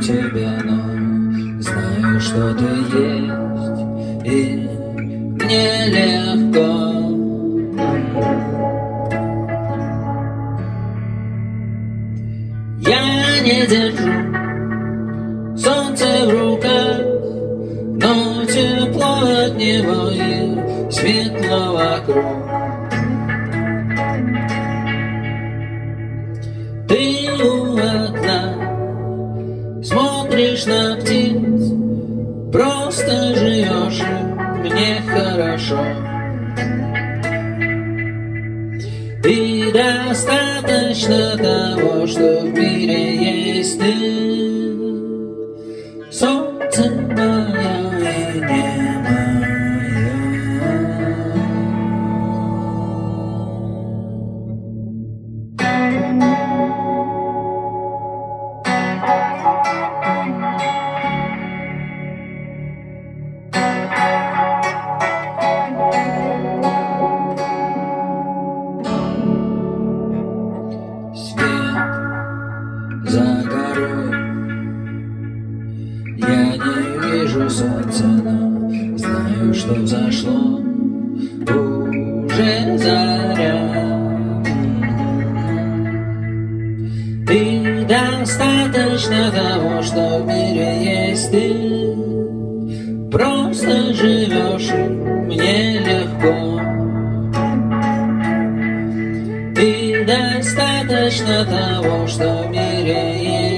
тебя, но знаю, что ты есть, и мне легко. Я не держу солнце в руках, но тепло от него и светло вокруг. Ты у окна смотришь на птиц, просто живешь, и мне хорошо. И достаточно того, что в мире есть ты, солнце мое и небо за горой. Я не вижу солнца, но знаю, что взошло уже заря. И достаточно того, что в мире есть ты, просто живешь, и мне легко. И достаточно того, что в мире есть